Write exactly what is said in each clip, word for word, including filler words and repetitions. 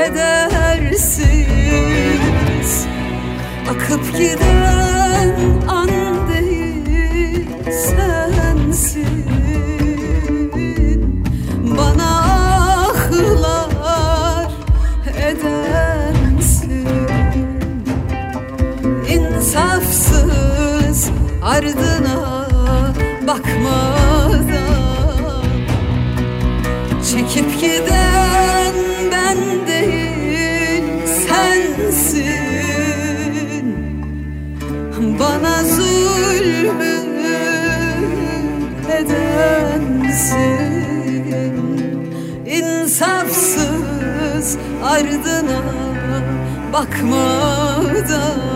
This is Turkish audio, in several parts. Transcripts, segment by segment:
kedersiz. Akıp giden an değil sensin. Bana ahlar edensin. İnsafsız ardına bakmadan çekip giden ben değil sensin. Bana zulmü edensin. İnsafsız ardına bakmadan.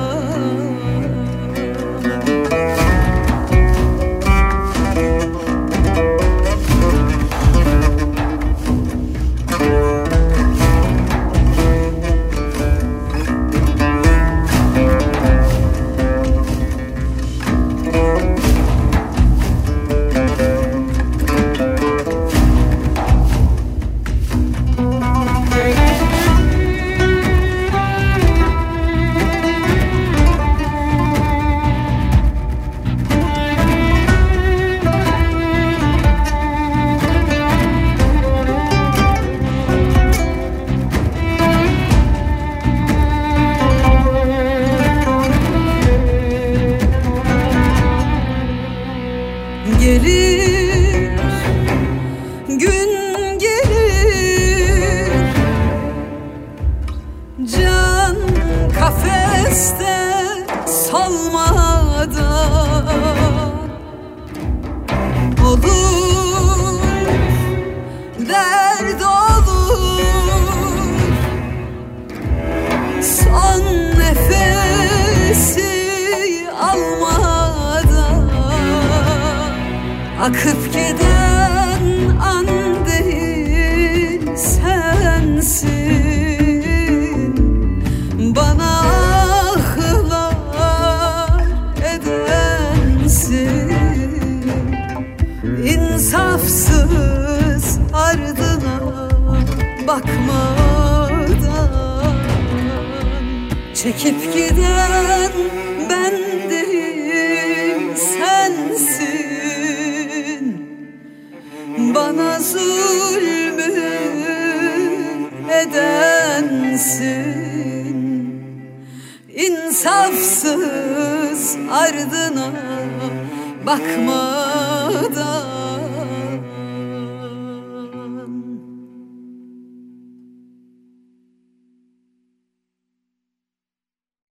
Gelir, gün gelir, can kafeste solmadan olur, dert olur, son nefesi almadan. Akıp giden an değil sensin. Bana ahlar edensin. İnsafsız ardına bakmadan çekip giden ben değil sensin. Bana zulmü edensin. İnsafsız ardına bakmadan.